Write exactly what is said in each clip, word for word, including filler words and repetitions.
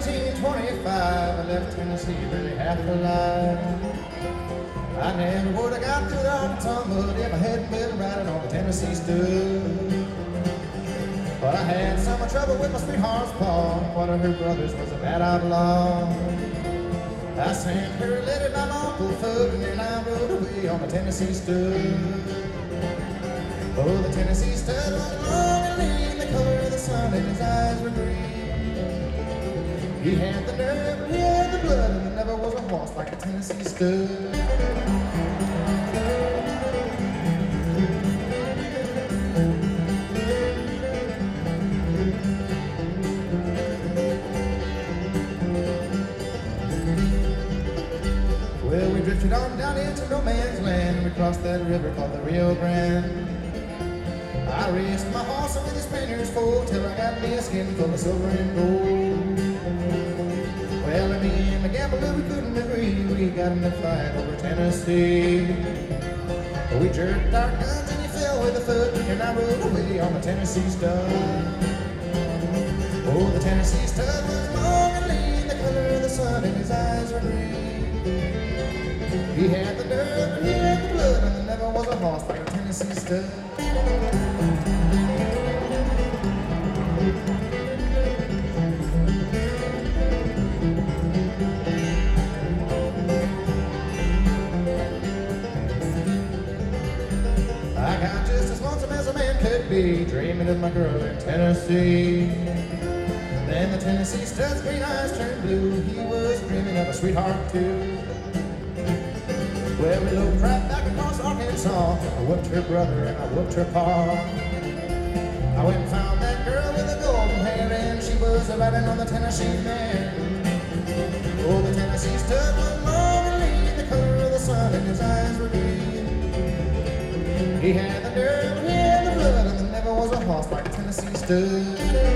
eighteen twenty-five, I left Tennessee barely half alive. I never would have got through the Arkansas mud if I hadn't been riding on the Tennessee stud. But I had some trouble with my sweetheart's paw. One of her brothers was a bad outlaw. I sent her a letter by my Uncle Fudd, and then I rode away on the Tennessee stud. Oh, the Tennessee stud was long and lean, the color of the sun, and his eyes were green. He had the nerve, he had the blood, and there never was a horse like a Tennessee stud. Well, we drifted on down into no man's land, and we crossed that river called the Rio Grande. I raced my horse with the Spaniards full till I got me a skin full of silver and gold. Well, me and the gambler, we couldn't agree. We got in a fight over Tennessee. We jerked our guns and he fell with a foot, and I rode away on the Tennessee stud. Oh, the Tennessee stud was long and lean, the color of the sun, and his eyes were green. He had the nerve and he had the blood, and there never was a horse like a Tennessee stud. I got just as lonesome as a man could be, dreaming of my girl in Tennessee. Then the Tennessee stud's green eyes turned blue. He was dreaming of a sweetheart too. Well, we looked right back across Arkansas. I whooped her brother and I whooped her pa. I went and found that girl with the golden hair, and she was riding on the Tennessee mare. Oh, the Tennessee stud was long and lean, the color of the sun, and his eyes were green. He had the nerve and he had the blood, and there never was a horse like a Tennessee stud.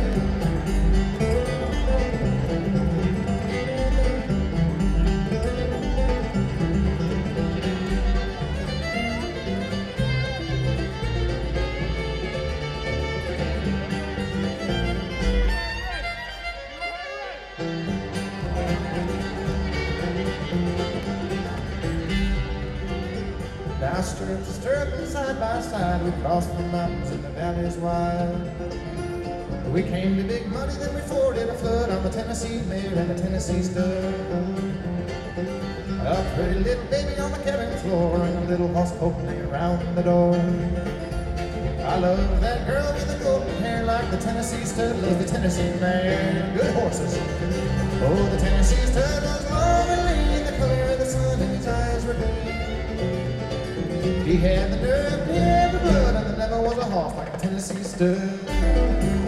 Now stirrup to stirrup and side by side, we crossed the mountains and the valleys wide. We came to big money, then we forded a flood on the Tennessee mare and the Tennessee stud. A pretty little baby on the cabin floor, and a little horse poking around the door. I love that girl with the golden hair like the Tennessee stud loves the Tennessee mare. Good horses. Oh, the Tennessee stud was long and lean, the color of the sun, and his eyes were green. He had the nerve, he had the blood, and there never was a horse like a Tennessee stud.